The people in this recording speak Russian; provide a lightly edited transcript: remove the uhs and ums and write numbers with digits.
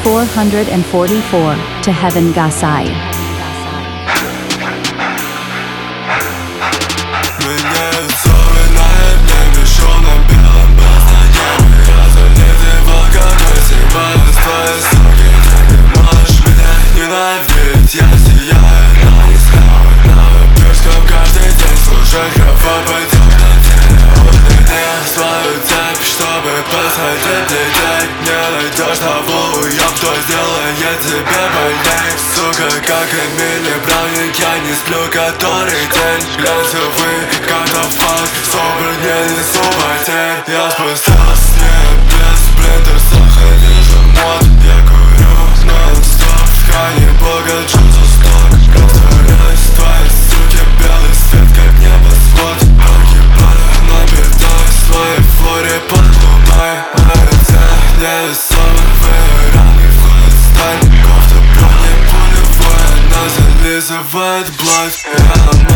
444 to Heaven Gasai. Я сияю, но не снова на выпусках каждый день слушай, кого пойдет на день. Не свою цепь, чтобы посадить детей. Не найдешь того уёб, кто сделает тебе больней. Сука, как Эмили Браунинг, я не сплю который день. Глянцевый катафалк, собран, не несу потерь. Я спустился с небес, в блинтерсах и вижу мод. Я курю нон-стоп, в ткани бога чувствую сток. Растворяюсь в твоей суке, белый свет, как небосвод. Погибаю, напитаюсь в твоей флоре под луной. Невесомый выранный входит сталь. Кофта брони пулевая, она зализывает блядь.